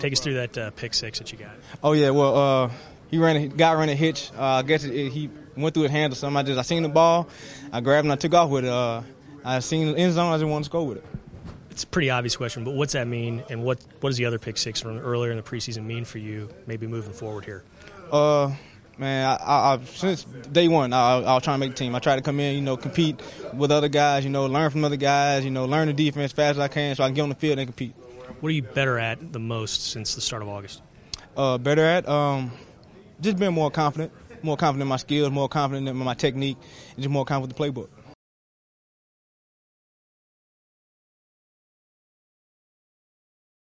Take us through that pick six that you got. Oh yeah, well, guy ran a hitch. I guess he went through his hands or something. I seen the ball, I grabbed and I took off with it. I seen the end zone. I just wanted to go with it. It's a pretty obvious question, but what's that mean, and what does the other pick six from earlier in the preseason mean for you, maybe moving forward here? Man, I since day one, I was trying to make the team. I tried to come in, compete with other guys, learn from other guys, learn the defense as fast as I can so I can get on the field and compete. What are you better at the most since the start of August? Better at just being more confident in my skills, more confident in my technique, and just more confident with the playbook.